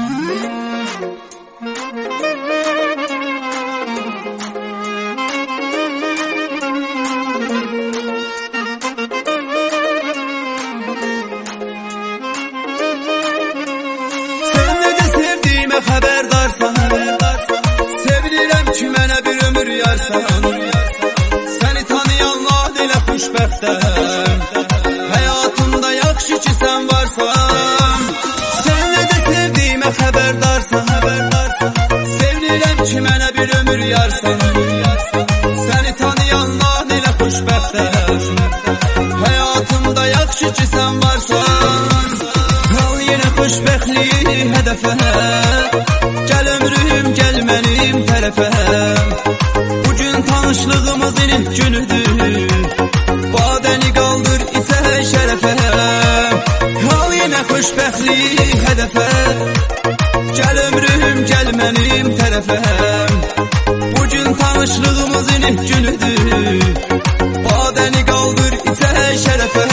Xəbərdarsan, sevilirəm ki mənə bir ömür yarsan. Səni tanıyanlar elə xoşbəxtəm, həyatımda yaxşı ki sən varsan. Sən necə sevdiyimə xəbərdarsan, sevilirəm ki mənə bir ömür yarsan. Səni tanıyanlar elə xoşbəxtəm, həyatımda yaxşı ki sən varsan. Qal yenə xoşbəxtliyi hədəfə, gəl ömrüm, gəl mənim tərəfə. Bugün tanışlığımızın ilk günüdür, badəni qaldır içək şərəfə. Qal yenə xoşbəxtliyi hədəfə, gəl ömrüm, gəl mənim tərəfə. Bugün tanışlığımızın ilk günüdür, badəni qaldır içək şərəfə.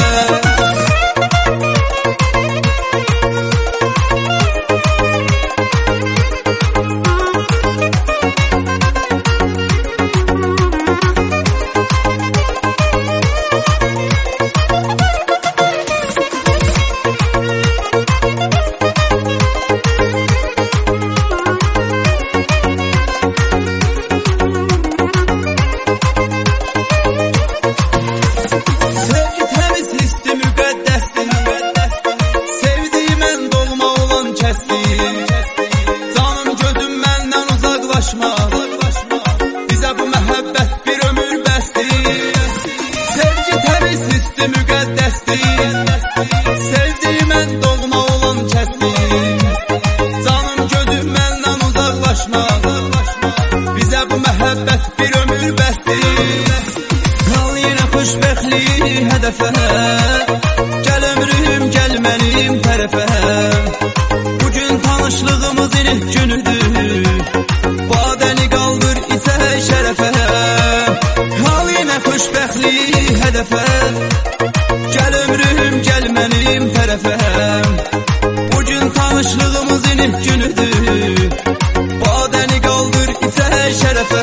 Bizə bu məhəbbət bir ömür bəsdir. Sevgi təmiz hisdi müqəddəsdir. Sevdiyi mən doğma olan kəsdir. Canım gözüm məndən uzaqlaşma, bizə bu məhəbbət bir ömür bəsdir. Qal yenə xoşbəxtliyi hədəfə, gəl ömrüm, gəl mənim tərəfə. Bugün tanışlığımızın ilk günüdür, badəni qaldır içək şərəfə. Qal yenə xoşbəxtliyi hədəfə, gəl ömrüm, gəl mənim tərəfə. Bugün tanışlığımızın ilk günüdür, badəni qaldır içək şərəfə.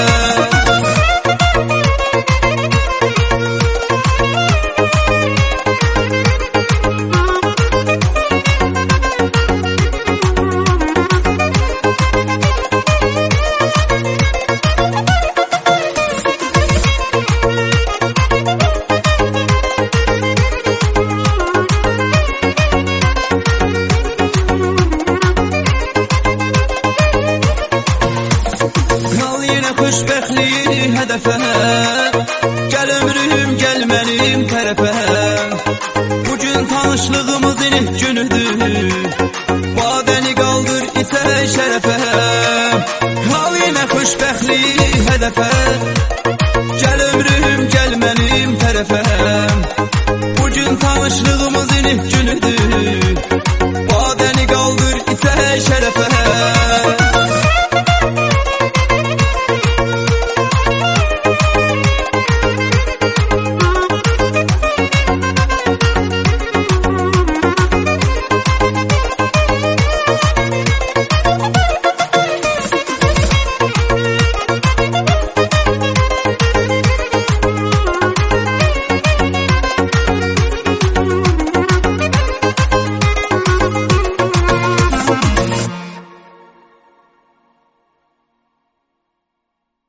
Xoşbəxtliyi hədəfə, gəl ömrüm, gəl mənim tərəfə. Bugün tanışlığımızın ilk günüdür, badəni qaldır içək şərəfə. Qal yenə xoşbəxtliyi hədəfə, gəl ömrüm, gəl mənim tərəfə. Bugün tanışlığımızın ilk günüdür,